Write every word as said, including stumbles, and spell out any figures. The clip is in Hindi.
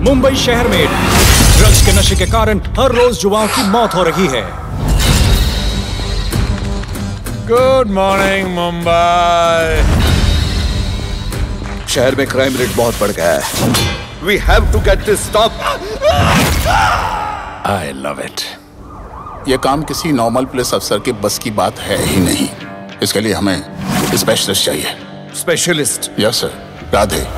मुंबई शहर में ड्रग्स के नशे के कारण हर रोज युवाओं की मौत हो रही है। Good morning Mumbai. शहर में क्राइम रेट बहुत बढ़ गया है। We have to get this stop. I love it. ये काम किसी नॉर्मल पुलिस अफसर के बस की बात है ही नहीं। इसके लिए हमें स्पेशलिस्ट चाहिए। स्पेशलिस्ट? Yes sir. राधे।